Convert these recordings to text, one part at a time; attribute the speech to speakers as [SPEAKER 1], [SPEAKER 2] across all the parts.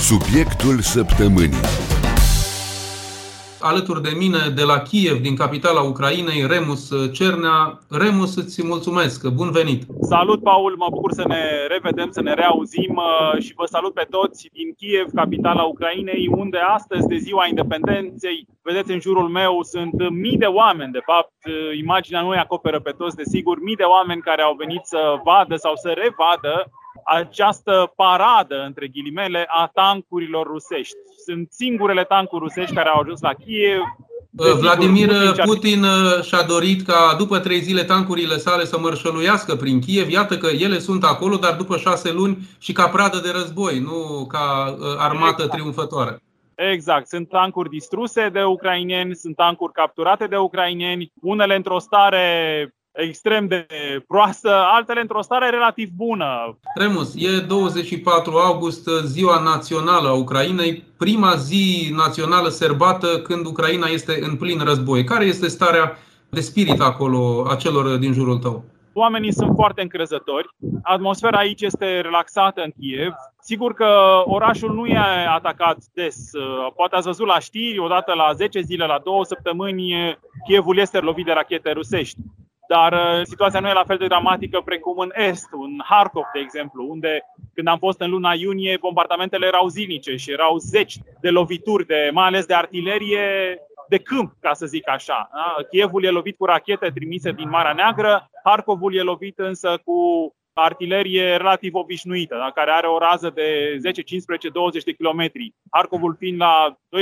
[SPEAKER 1] Subiectul săptămânii.
[SPEAKER 2] Alături de mine, de la Kiev, din capitala Ucrainei, Remus Cernea. Remus, îți mulțumesc! Bun venit!
[SPEAKER 3] Salut, Paul! Mă bucur să ne revedem, să ne reauzim și vă salut pe toți din Kiev, capitala Ucrainei, unde astăzi, de ziua independenței, vedeți în jurul meu, sunt mii de oameni. De fapt, imaginea nu îi acoperă pe toți, desigur, mii de oameni care au venit să vadă sau să revadă această paradă, între ghilimele, a tancurilor rusești. Sunt singurele tancuri rusești care au ajuns la Kiev.
[SPEAKER 2] Vladimir Putin și-a dorit ca după 3 zile tancurile sale să mărșăluiască prin Kiev. Iată că ele sunt acolo, dar după 6 luni și ca pradă de război, nu ca armată triumfătoare.
[SPEAKER 3] Exact. Sunt tancuri distruse de ucraineni, sunt tancuri capturate de ucraineni, unele într-o stare extrem de proastă, altele într-o stare relativ bună.
[SPEAKER 2] Remus, e 24 august, ziua națională a Ucrainei, prima zi națională sărbată când Ucraina este în plin război. Care este starea de spirit acolo a celor din jurul tău?
[SPEAKER 3] Oamenii sunt foarte încrezători. Atmosfera aici este relaxată în Kiev. Sigur că orașul nu e atacat des. Poate ați văzut la știri, odată la 10 zile, la 2 săptămâni, Kievul este lovit de rachete rusești. Dar situația nu e la fel de dramatică precum în Est, în Harkov, de exemplu, unde când am fost în luna iunie, bombardamentele erau zilnice și erau zeci de lovituri, mai ales de artilerie de câmp, ca să zic așa. Kievul e lovit cu rachete trimise din Marea Neagră, Harkovul e lovit însă cu artilerie relativ obișnuită, care are o rază de 10, 15, 20 de kilometri. Harkovul fiind la 12-14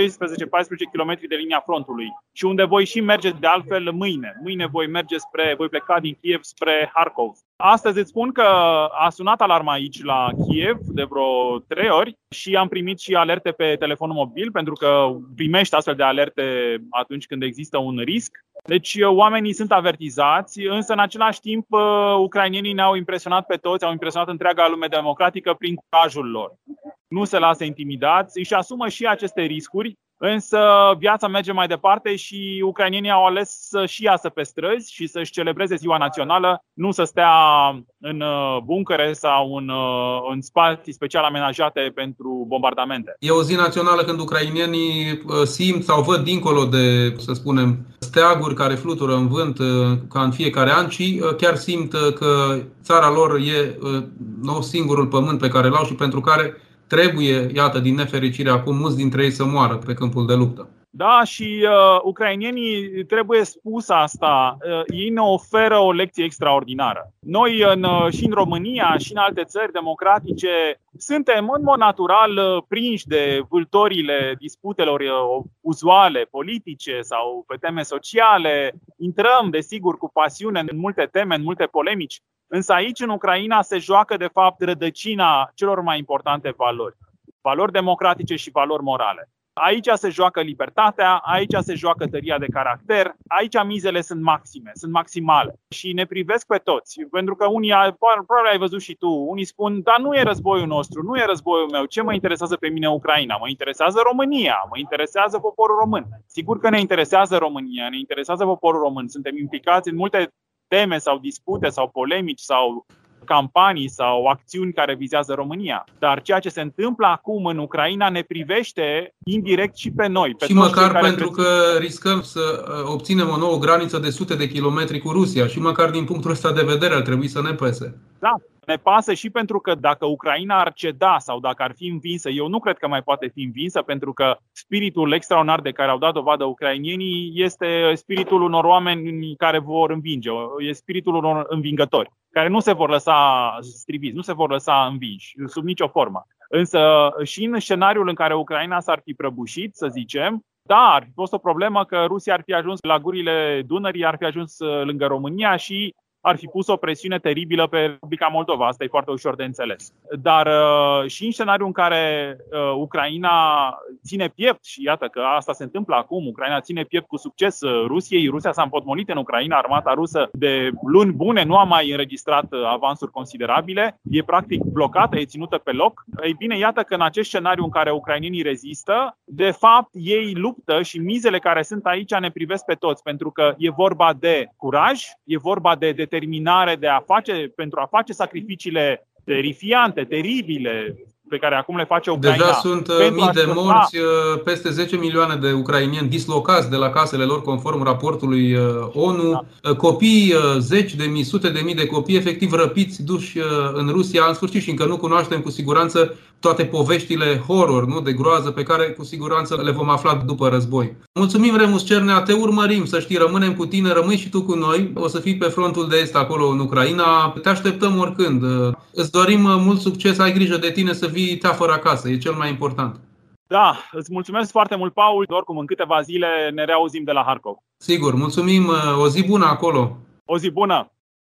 [SPEAKER 3] km de linia frontului. Și unde voi și merge de altfel mâine. Mâine voi pleca din Kiev spre Harkov. Astăzi îți spun că a sunat alarma aici la Kiev de vreo 3 ori și am primit și alerte pe telefonul mobil, pentru că primești astfel de alerte atunci când există un risc. Deci oamenii sunt avertizați, însă în același timp ucrainenii ne-au impresionat pe toți, au impresionat întreaga lume democratică prin curajul lor. Nu se lasă intimidați, își asumă și aceste riscuri, însă viața merge mai departe și ucrainenii au ales să și iasă pe străzi și să-și celebreze ziua națională, nu să stea în buncăre sau în spații special amenajate pentru bombardamente.
[SPEAKER 2] E o zi națională când ucrainenii simt sau văd dincolo de, să spunem, steaguri care flutură în vânt ca în fiecare an, și chiar simt că țara lor e singurul pământ pe care l-au și pentru care trebuie, iată, din nefericire, acum mulți dintre ei să moară pe câmpul de luptă.
[SPEAKER 3] Da, și ucrainenii, trebuie spus asta, ei ne oferă o lecție extraordinară. Noi și în România și în alte țări democratice suntem în mod natural prinși de vâltorile disputelor uzuale, politice sau pe teme sociale. Intrăm, desigur, cu pasiune în multe teme, în multe polemici. Însă aici, în Ucraina, se joacă, de fapt, rădăcina celor mai importante valori. Valori democratice și valori morale. Aici se joacă libertatea, aici se joacă tăria de caracter, aici mizele sunt maxime, sunt maximale și ne privesc pe toți. Pentru că unii, probabil ai văzut și tu, unii spun, dar nu e războiul nostru, nu e războiul meu, ce mă interesează pe mine Ucraina? Mă interesează România, mă interesează poporul român. Sigur că ne interesează România, ne interesează poporul român, suntem implicați în multe teme sau dispute sau polemici sau campanii sau acțiuni care vizează România. Dar ceea ce se întâmplă acum în Ucraina ne privește indirect și pe noi. Pe
[SPEAKER 2] și măcar pentru că riscăm să obținem o nouă graniță de sute de kilometri cu Rusia și măcar din punctul ăsta de vedere ar trebui să ne pese.
[SPEAKER 3] Da, ne pasă și pentru că dacă Ucraina ar ceda sau dacă ar fi învinsă, eu nu cred că mai poate fi învinsă, pentru că spiritul extraordinar de care au dat dovadă ucrainienii este spiritul unor oameni care vor învinge, e spiritul unor învingători, care nu se vor lăsa striviți, nu se vor lăsa învinși, sub nicio formă. Însă și în scenariul în care Ucraina s-ar fi prăbușit, să zicem, da, ar fi fost o problemă că Rusia ar fi ajuns la gurile Dunării, ar fi ajuns lângă România și ar fi pus o presiune teribilă pe Republica Moldova. Asta e foarte ușor de înțeles. Dar și în scenariul în care Ucraina ține piept, și iată că asta se întâmplă acum, Ucraina ține piept cu succes Rusiei, Rusia s-a împotmolit în Ucraina, armata rusă de luni bune nu a mai înregistrat avansuri considerabile, e practic blocată, e ținută pe loc. Ei bine, iată că în acest scenariu în care ucrainenii rezistă, de fapt ei luptă și mizele care sunt aici ne privesc pe toți, pentru că e vorba de curaj, e vorba de determinare pentru a face sacrificiile terifiante, teribile, pe care acum le face Ucraina.
[SPEAKER 2] Deja sunt mii de morți, peste 10 milioane de ucraineni dislocați de la casele lor, conform raportului ONU. Copii, zeci de mii, sute de mii de copii efectiv răpiți, duși în Rusia în sfârșit, și încă nu cunoaștem cu siguranță toate poveștile horror, nu, de groază, pe care cu siguranță le vom afla după război. Mulțumim, Remus Cernea, te urmărim, să știi, rămânem cu tine, rămâi și tu cu noi. O să fii pe frontul de est acolo în Ucraina. Te așteptăm oricând. Îți dorim mult succes, ai grijă de tine să vii teafăr acasă, e cel mai important.
[SPEAKER 3] Da, îți mulțumesc foarte mult, Paul. Oricum, în câteva zile ne reauzim de la Harkov.
[SPEAKER 2] Sigur, mulțumim, o zi bună acolo.
[SPEAKER 3] O zi bună!